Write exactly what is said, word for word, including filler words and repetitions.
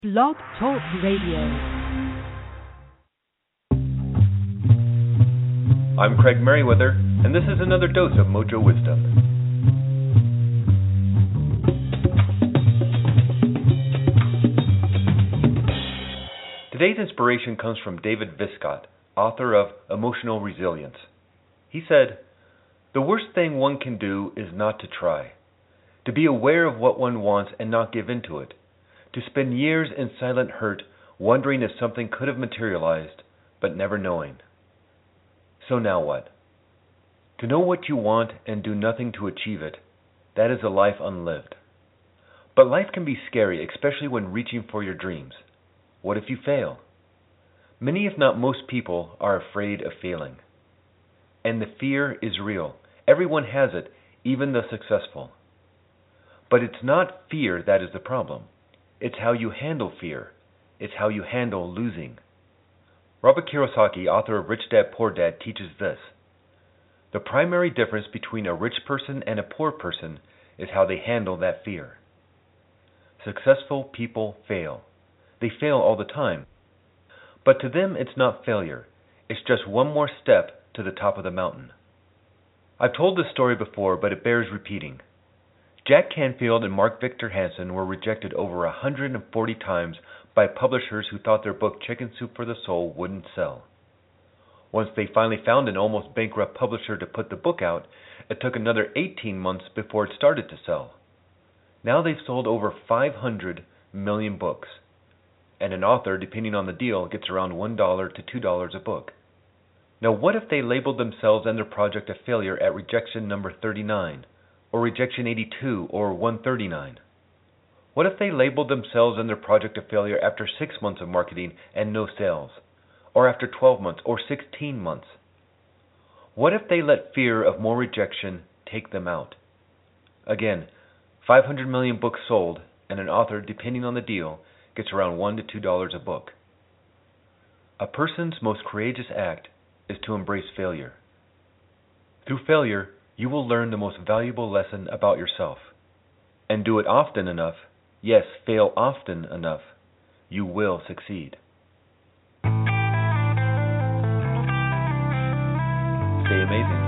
Blog Talk Radio. I'm Craig Merriweather, and this is another dose of Mojo Wisdom. Today's inspiration comes from David Viscott, author of Emotional Resilience. He said, "The worst thing one can do is not to try, to be aware of what one wants and not give in to it, to spend years in silent hurt, wondering if something could have materialized, but never knowing. So now what? To know what you want and do nothing to achieve it, that is a life unlived. But life can be scary, especially when reaching for your dreams. What if you fail? Many, if not most people, are afraid of failing. And the fear is real. Everyone has it, even the successful. But it's not fear that is the problem. It's how you handle fear. It's how you handle losing. Robert Kiyosaki, author of Rich Dad, Poor Dad, teaches this. The primary difference between a rich person and a poor person is how they handle that fear. Successful people fail. They fail all the time. But to them, it's not failure. It's just one more step to the top of the mountain. I've told this story before, but it bears repeating. Jack Canfield and Mark Victor Hansen were rejected over one hundred forty times by publishers who thought their book Chicken Soup for the Soul wouldn't sell. Once they finally found an almost bankrupt publisher to put the book out, it took another eighteen months before it started to sell. Now they've sold over five hundred million books, and an author, depending on the deal, gets around one dollar to two dollars a book. Now what if they labeled themselves and their project a failure at rejection number thirty-nine, or rejection eighty-two, or one thirty-nine? What if they labeled themselves and their project a failure after six months of marketing and no sales, or after twelve months, or sixteen months? What if they let fear of more rejection take them out? Again, five hundred million books sold, and an author, depending on the deal, gets around one to two dollars a book. A person's most courageous act is to embrace failure. Through failure, you will learn the most valuable lesson about yourself. And do it often enough, yes, fail often enough, you will succeed. Stay amazing.